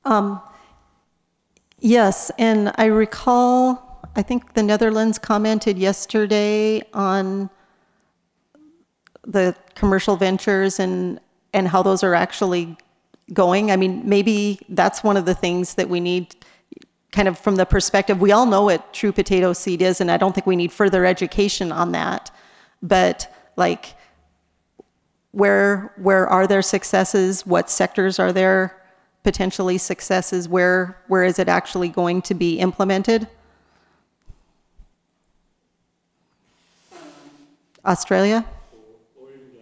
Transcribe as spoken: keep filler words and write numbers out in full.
Um, yes, and I recall, I think the Netherlands commented yesterday on the commercial ventures and and how those are actually going. I mean, maybe that's one of the things that we need, kind of from the perspective, we all know what true potato seed is, and I don't think we need further education on that. But like, where where are there successes? What sectors are there potentially successes? Where where is it actually going to be implemented? Australia?